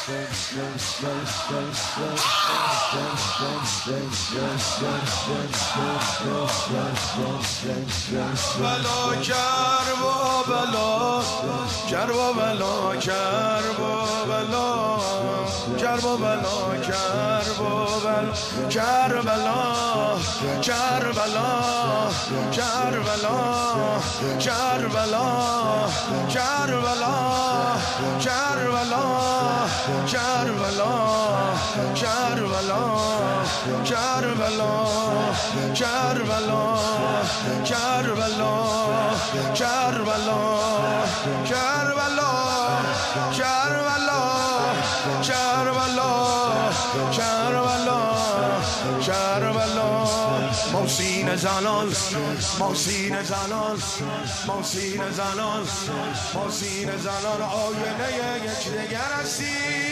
بلا کرب و بلا کرب و بلا کرب و بلا کرب و بلا کرب و بلا کربلا کربلا کربلا کربلا کربلا کربلا کربلا کربلا کربلا کربلا کربلا کربلا کربلا کربلا کربلا کربلا کربلا موسین زنان موسین زنان موسین زنان موسین زنان آینه یک دگر هستی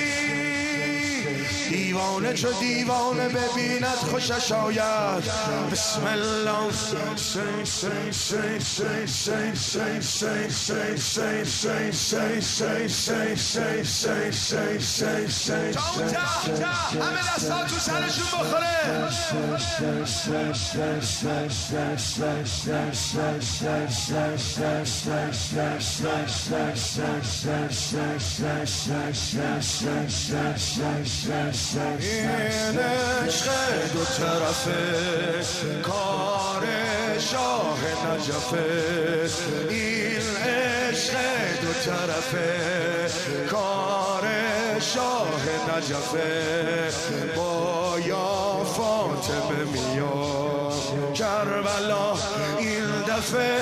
دیوانه چو دیوانه ببیند خوشش آید بسم الله سی سی سی سی سی سی سی سی سی سی سی سی سی سی سی سی سی سی تا اون ته همه دستا تو سرشون بخوره این عشق دو طرفه کار شاه نجفه این عشق دو طرفه کار شاه نجفه با یا فاطمه میاد کربلا این دفعه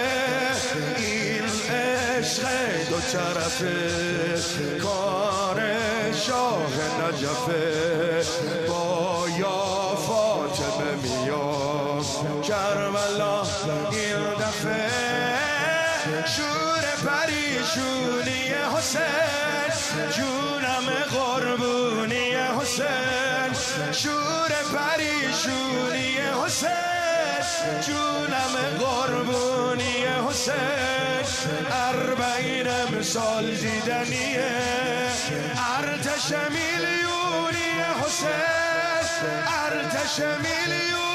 این عشق دو طرفه کار شاه نجفه با یا فاطمه میاد کربلا این دفعه شور پریشونی حسین جونم قربونی حسین شور پریشونی حسین جونم قربونی حسین اربعین امسال دیدنیه ارتش میلیونی حسین ارتش میلیون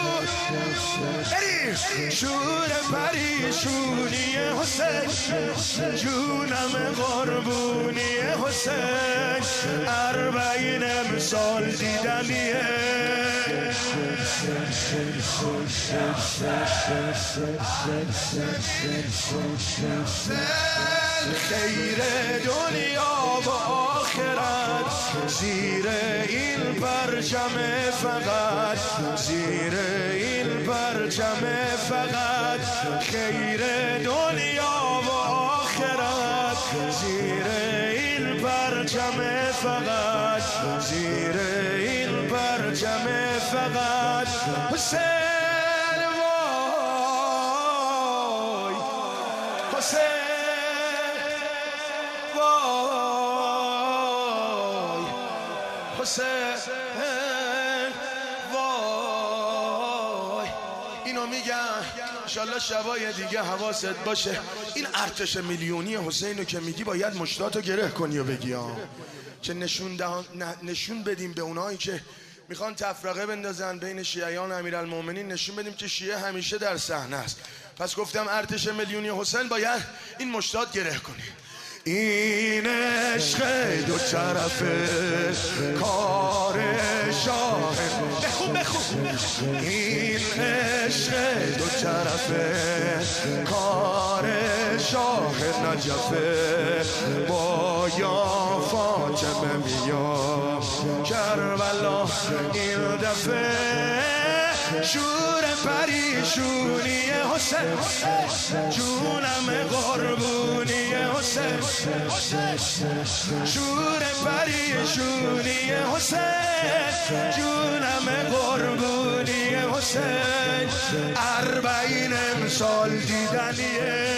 شور پریشونی حسین جونم قربونی حسین اربعین امسال دیدنیه خیر دنیا و آخرت زیر این پرچم فقط زیر این پرچم فقط خیر دنیا و آخرت زیر این پرچم فقط زیر این پرچم فقط حسین وای حسین وای حسین وای اینو میگم انشالله شبای دیگه حواست باشه این ارتش میلیونی حسینو که میگی باید مشتاتو گره کنی و بگی چه نشون بدیم به اونایی که میخوان تفرقه بندازن بین شیعیان امیرالمومنین نشون بدیم که شیعه همیشه در صحنه است پس گفتم ارتش میلیونی حسین باید این مشتات گره کنی این عشق دو طرفه کار شاه بخون این عشق دو طرفه کار شاه نجفه با یا فاطمه میاد کربلا این دفعه شور پریشونی حسین جونم قربونی حسین شور پریشونی حسین جونم قربونی حسین اربعین امسال دیدنیه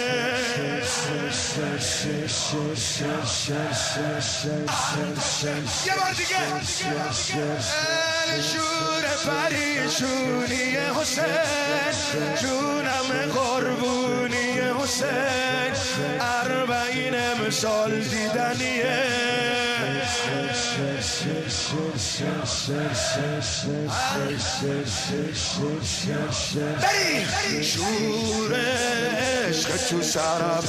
یه بار دیگه شور پریشونی حسین جونم قربونی حسین اربعین امسال دیدنیه شور عشق تو سرم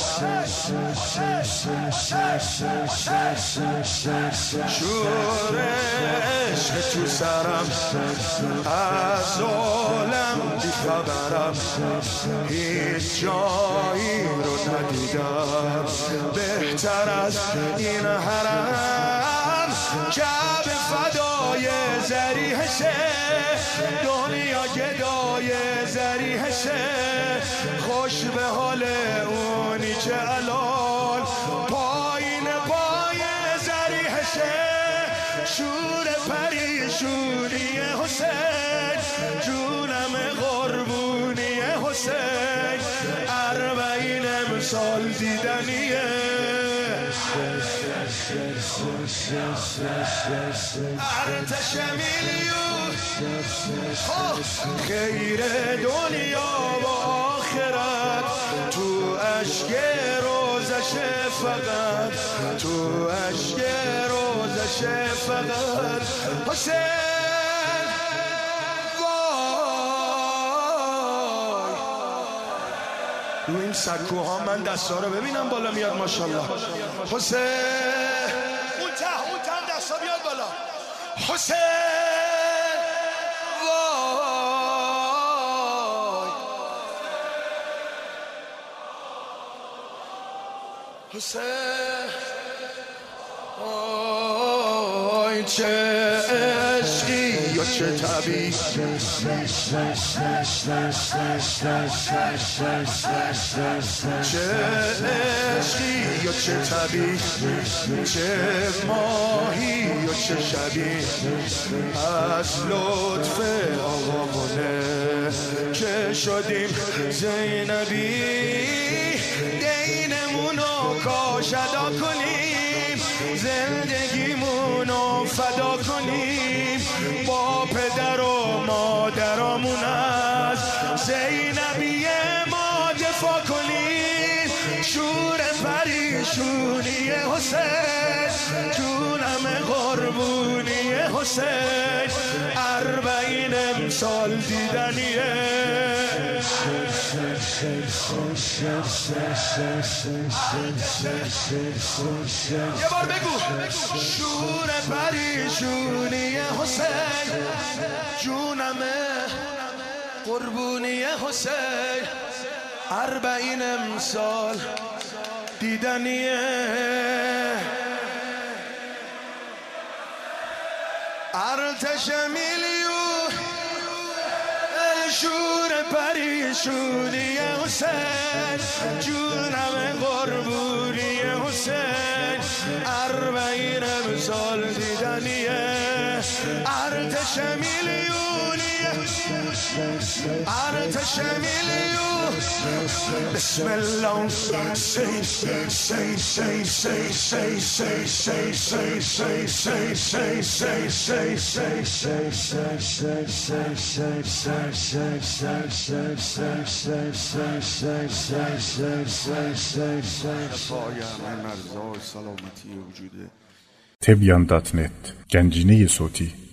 شور عشق تو سرم از عالم بیخبرم هیچ جایی رو ندیدم بهتر از این حرم کعبه فدای ذریحشه دنیا گدای ذریحشه خوش به حال اونی که الان پایین پای ذریحشه شور پریشونی حسین جونم قربونی حسین 40 امسال دیدنیه ارتش میلیون خیر دنیا و آخرت تو اشک روزش فقط تو اشک روزش فقط حسین رو این سکوها من دستا رو ببینم بالا میاد ماشاءالله حسین اون ته دستا بیاد بالا حسین وای حسین وای چه عشقی یا چه طبیعی چه عشقی یا چه طبیعی چه ماهی یا چه شبی از لطف آقامونه که شدیم زینبی دینمونو کاش ادا کنیم زندگیمونو فدا کنیم با پدر و مادرامون از زینبی ما دفاع کنیم شور پریشونی حسین جونم قربونی حسین 40 امسال دیدنیه یه بار بگو شور پریشونی حسین جونم قربونی حسین 40 امسال دیدنیه ارتش میلیون شور پریشونی حسین جونم قربونی حسین 40 امسال دیدنیه ارتش میلیونی ارتش میلیون بسم الله say say say say say say say say say say say say say say say Tebyan.net Gencine Soti